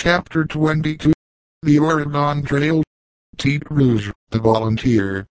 Chapter 22 The Oregon Trail. Tete Rouge, the volunteer.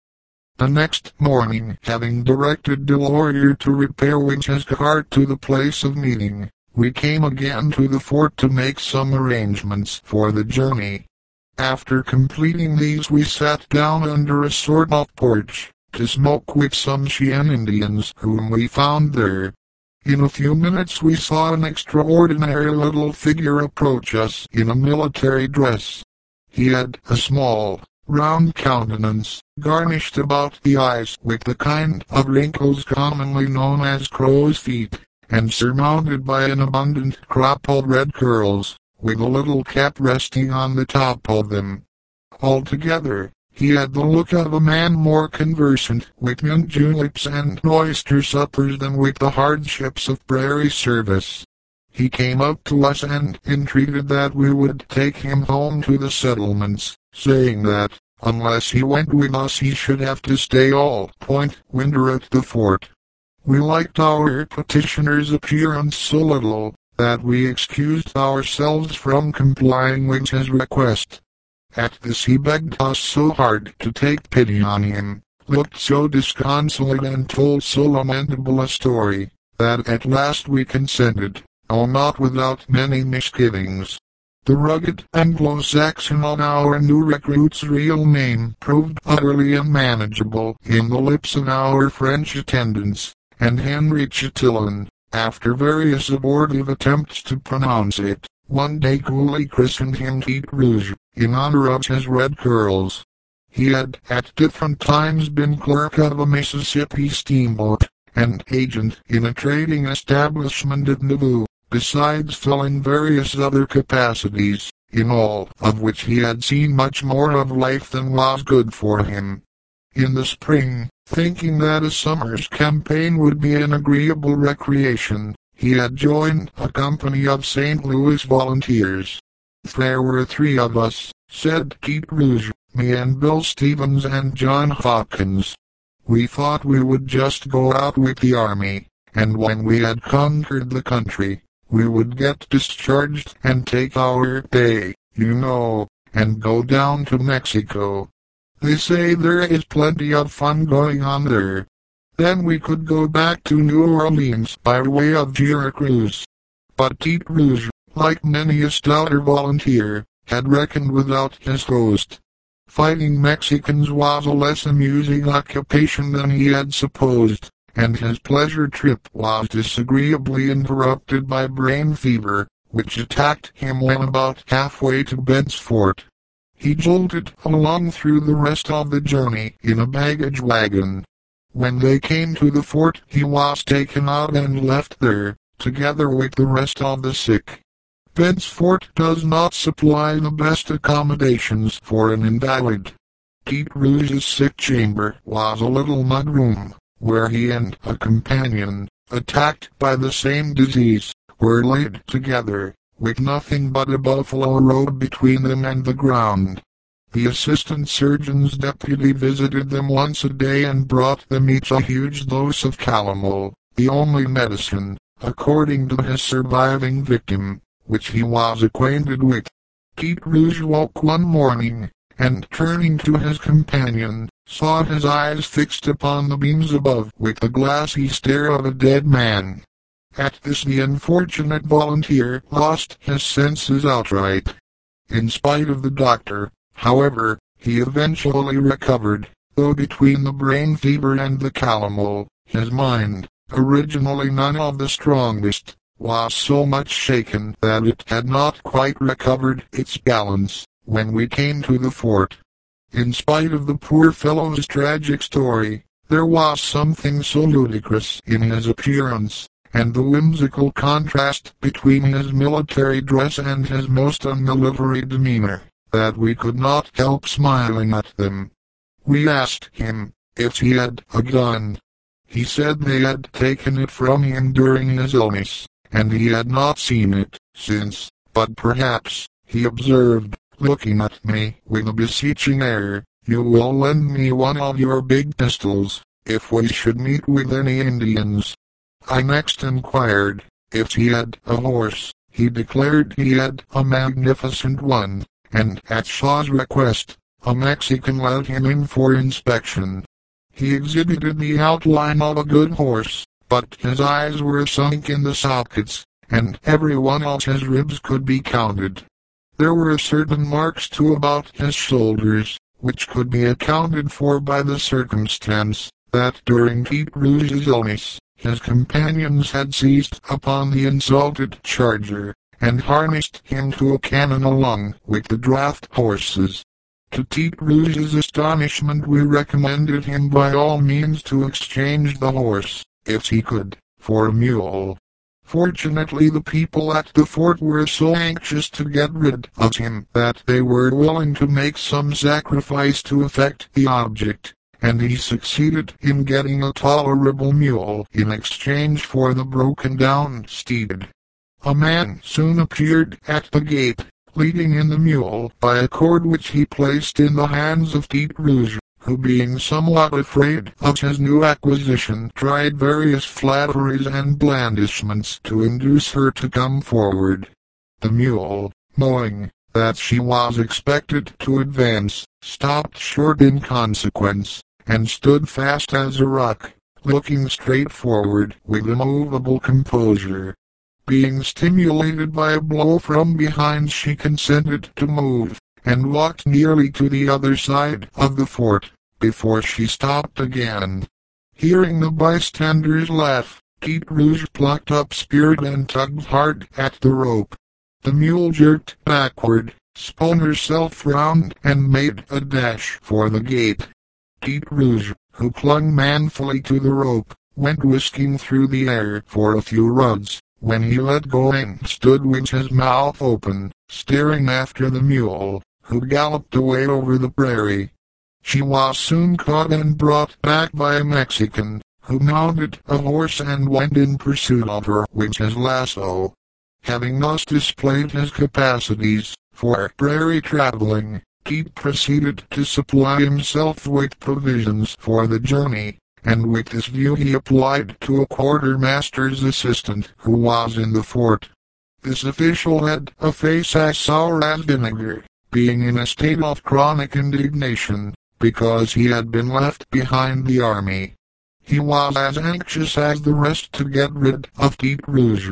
The next morning, having directed Delorier to repair Winch's cart to the place of meeting, we came again to the fort to make some arrangements for the journey. After completing these, we sat down under a sort of porch to smoke with some Cheyenne Indians whom we found there. In a few minutes we saw an extraordinary little figure approach us in a military dress. He had a small, round countenance, garnished about the eyes with the kind of wrinkles commonly known as crow's feet, and surmounted by an abundant crop of red curls, with a little cap resting on the top of them. Altogether, he had the look of a man more conversant with mint juleps and oyster suppers than with the hardships of prairie service. He came up to us and entreated that we would take him home to the settlements, saying that, unless he went with us, he should have to stay all point winter at the fort. We liked our petitioner's appearance so little that we excused ourselves from complying with his request. At this he begged us so hard to take pity on him, looked so disconsolate and told so lamentable a story, that at last we consented, though not without many misgivings. The rugged Anglo-Saxon on our new recruit's real name proved utterly unmanageable in the lips of our French attendants, and Henry Chatillon, after various abortive attempts to pronounce it, one day coolly christened him Tete Rouge, in honor of his red curls. He had at different times been clerk of a Mississippi steamboat, and agent in a trading establishment at Nauvoo, besides filling various other capacities, in all of which he had seen much more of life than was good for him. In the spring, thinking that a summer's campaign would be an agreeable recreation, he had joined a company of St. Louis volunteers. There were 3 of us, said Tete Rouge, me and Bill Stevens and John Hawkins. We thought we would just go out with the army, and when we had conquered the country, we would get discharged and take our pay, you know, and go down to Mexico. They say there is plenty of fun going on there. Then we could go back to New Orleans by way of Vera Cruz. But Tete Rouge, like many a stouter volunteer, had reckoned without his host. Fighting Mexicans was a less amusing occupation than he had supposed, and his pleasure trip was disagreeably interrupted by brain fever, which attacked him when about halfway to Bent's Fort. He jolted along through the rest of the journey in a baggage wagon. When they came to the fort, he was taken out and left there, together with the rest of the sick. Bent's Fort does not supply the best accommodations for an invalid. Tete Rouge's sick chamber was a little mud room, where he and a companion, attacked by the same disease, were laid together, with nothing but a buffalo robe between them and the ground. The assistant surgeon's deputy visited them once a day and brought them each a huge dose of calomel, the only medicine, according to his surviving victim, which he was acquainted with. Tete Rouge woke one morning, and turning to his companion, saw his eyes fixed upon the beams above with the glassy stare of a dead man. At this the unfortunate volunteer lost his senses outright. In spite of the doctor, however, he eventually recovered, though between the brain fever and the calomel, his mind, originally none of the strongest, was so much shaken that it had not quite recovered its balance when we came to the fort. In spite of the poor fellow's tragic story, there was something so ludicrous in his appearance, and the whimsical contrast between his military dress and his most unmilitary demeanor, that we could not help smiling at them. We asked him if he had a gun. He said they had taken it from him during his illness, and he had not seen it since, but perhaps, he observed, looking at me with a beseeching air, you will lend me one of your big pistols, if we should meet with any Indians. I next inquired if he had a horse. He declared he had a magnificent one, and at Shaw's request, a Mexican let him in for inspection. He exhibited the outline of a good horse, but his eyes were sunk in the sockets, and every one of his ribs could be counted. There were certain marks too about his shoulders, which could be accounted for by the circumstance that during Pete Rouge's illness, his companions had seized upon the insulted charger, and harnessed him to a cannon along with the draft horses. To Pete Rouge's astonishment, we recommended him by all means to exchange the horse, if he could, for a mule. Fortunately, the people at the fort were so anxious to get rid of him that they were willing to make some sacrifice to effect the object, and he succeeded in getting a tolerable mule in exchange for the broken-down steed. A man soon appeared at the gate, leading in the mule by a cord which he placed in the hands of Pete Rouge, who, being somewhat afraid of his new acquisition, tried various flatteries and blandishments to induce her to come forward. The mule, knowing that she was expected to advance, stopped short in consequence, and stood fast as a rock, looking straight forward with immovable composure. Being stimulated by a blow from behind, she consented to move, and walked nearly to the other side of the fort, before she stopped again. Hearing the bystanders laugh, Pete Rouge plucked up spirit and tugged hard at the rope. The mule jerked backward, spun herself round, and made a dash for the gate. Pete Rouge, who clung manfully to the rope, went whisking through the air for a few rods, when he let go and stood with his mouth open, staring after the mule, who galloped away over the prairie. She was soon caught and brought back by a Mexican, who mounted a horse and went in pursuit of her with his lasso. Having thus displayed his capacities for prairie traveling, Pete proceeded to supply himself with provisions for the journey, and with this view he applied to a quartermaster's assistant who was in the fort. This official had a face as sour as vinegar, being in a state of chronic indignation, because he had been left behind the army. He was as anxious as the rest to get rid of Pete Rouge.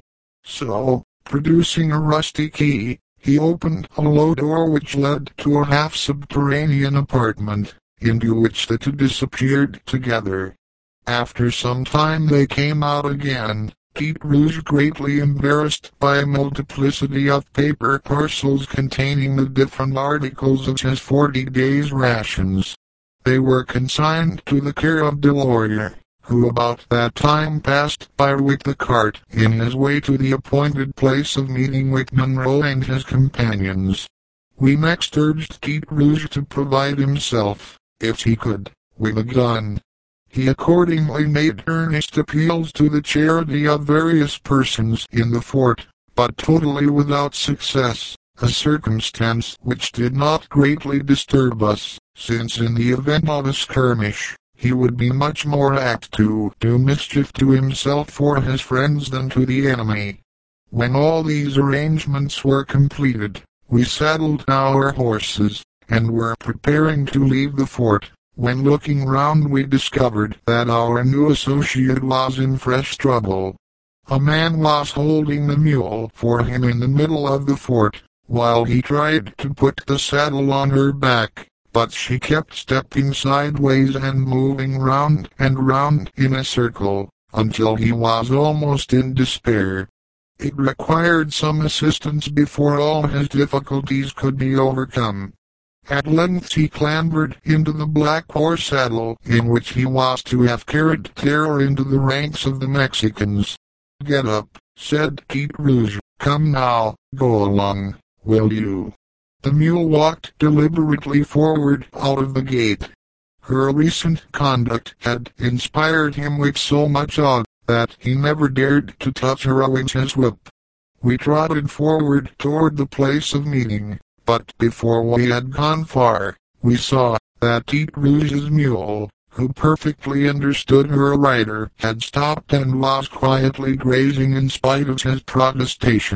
So, producing a rusty key, he opened a low door which led to a half-subterranean apartment, into which the two disappeared together. After some time they came out again, Pete Rouge greatly embarrassed by a multiplicity of paper parcels containing the different articles of his 40 days' rations. They were consigned to the care of Delorier, who about that time passed by with the cart in his way to the appointed place of meeting with Monroe and his companions. We next urged Pete Rouge to provide himself, if he could, with a gun. He accordingly made earnest appeals to the charity of various persons in the fort, but totally without success, a circumstance which did not greatly disturb us, since in the event of a skirmish, he would be much more apt to do mischief to himself or his friends than to the enemy. When all these arrangements were completed, we saddled our horses, and were preparing to leave the fort, when looking round we discovered that our new associate was in fresh trouble. A man was holding the mule for him in the middle of the fort, while he tried to put the saddle on her back, but she kept stepping sideways and moving round and round in a circle, until he was almost in despair. It required some assistance before all his difficulties could be overcome. At length he clambered into the black horse saddle in which he was to have carried terror into the ranks of the Mexicans. "Get up," said Pete Rouge. "Come now, go along, will you?" The mule walked deliberately forward out of the gate. Her recent conduct had inspired him with so much awe that he never dared to touch her with his whip. We trotted forward toward the place of meeting, but before we had gone far, we saw that Pete Rouge's mule, who perfectly understood her rider, had stopped and was quietly grazing in spite of his protestations.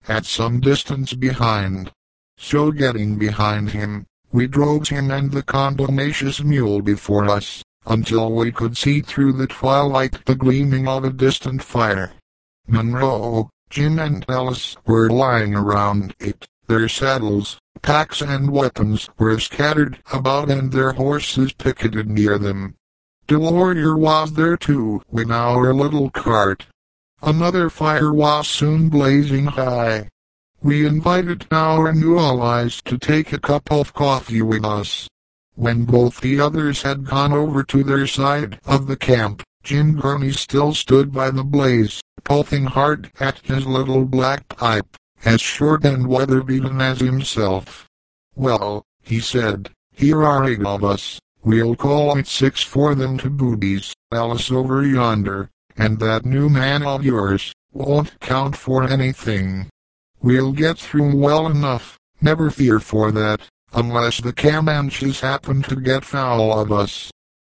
at some distance behind. So getting behind him, we drove him and the contumacious mule before us, until we could see through the twilight the gleaming of a distant fire. Monroe, Jim and Ellis were lying around it, their saddles, packs and weapons were scattered about and their horses picketed near them. Delorier was there too, with our little cart. Another fire was soon blazing high. We invited our new allies to take a cup of coffee with us. When both the others had gone over to their side of the camp, Jim Gurney still stood by the blaze, puffing hard at his little black pipe, as short and weather-beaten as himself. "Well," he said, "here are 8 of us. We'll call it 6 for them to boobies, Alice over yonder, and that new man of yours won't count for anything. We'll get through well enough, never fear for that, unless the Comanches happen to get foul of us."